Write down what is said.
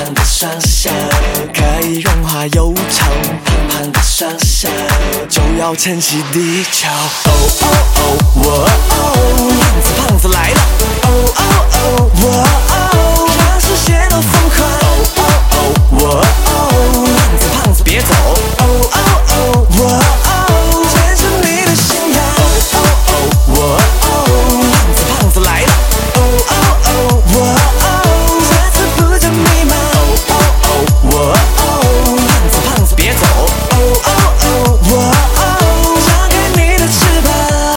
胖的双手可以融化忧愁，胖胖的双手就要撑起地球。哦哦哦，我哦。